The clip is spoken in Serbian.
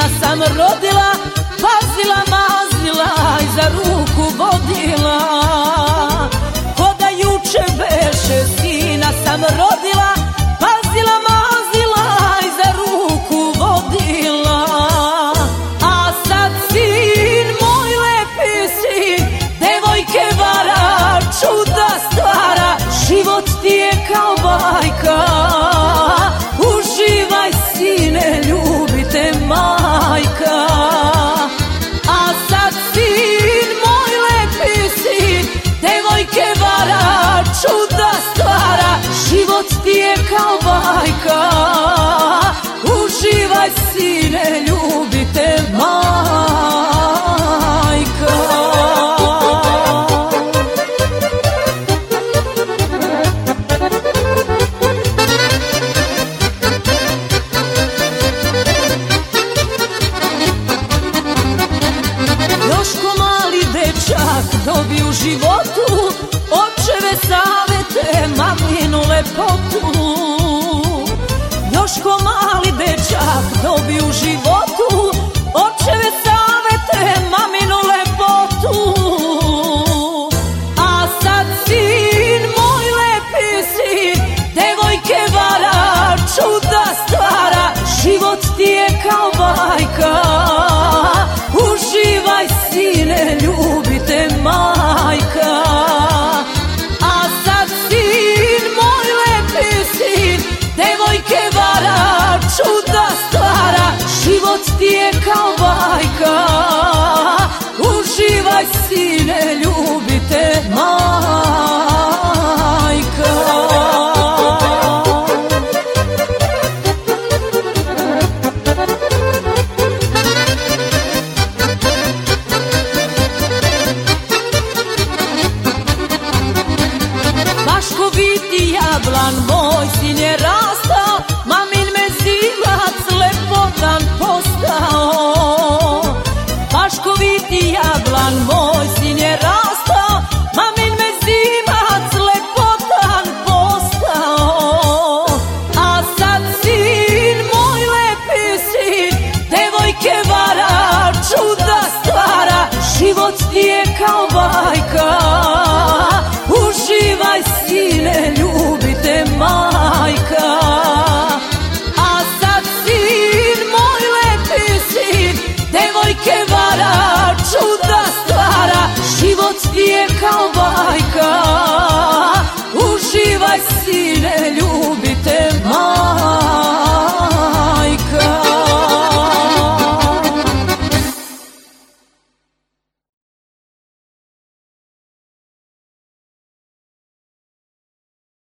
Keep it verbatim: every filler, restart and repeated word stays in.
sam rodila, pazila, mazila i za ruku vodila. Ko da juče beše, sina sam rodila, pazila, mazila i za ruku vodila. A sad sin moj lepi sin, devojke vara, čuda stvara, život ti je kao bajka. Uživaj sine, ljubite majka. A sad sin moj lepi sin, devojke vara, čuda stvara, život ti je kao bajka. Uživaj sine, ljubite majka. Dobi u životu očeve savete, maminu lepotu. Još ko mali dečak dobi u životu očeve